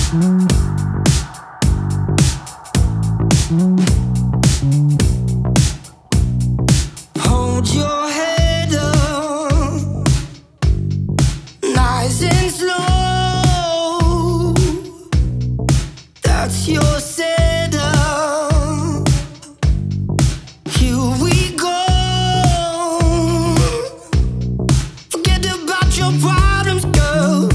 Hold your head up, nice and slow. That's your setup. Here we go. Forget about your problems, girl.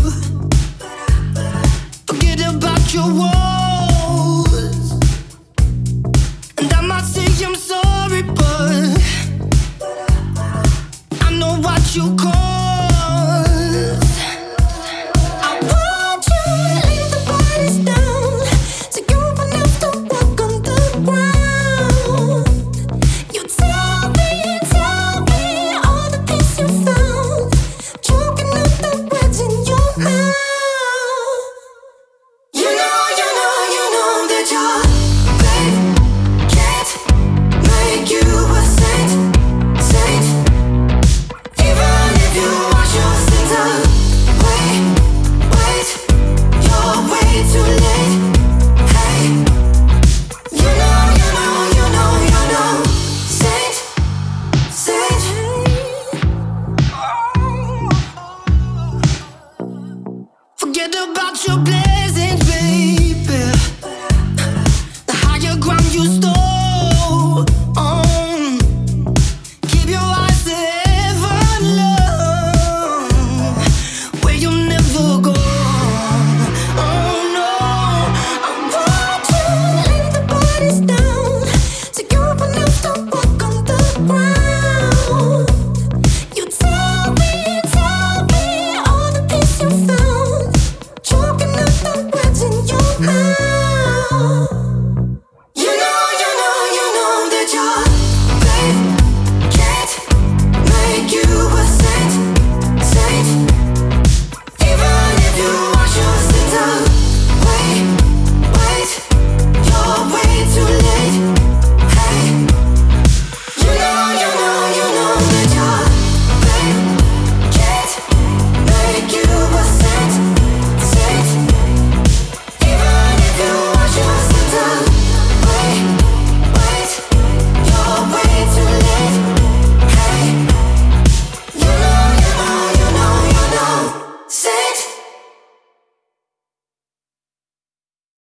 Forget about your woes. And I might say I'm sorry, but I know what you caused. I want you to leave the bodies down, so you won't have to walk on the ground. You tell me all the peace you found, choking up the words in your mouth. You know that your babe can't make you a saint. Even if you wash your sins away, wait, you're way too late. Hey, you know, saint. Forget about your blame.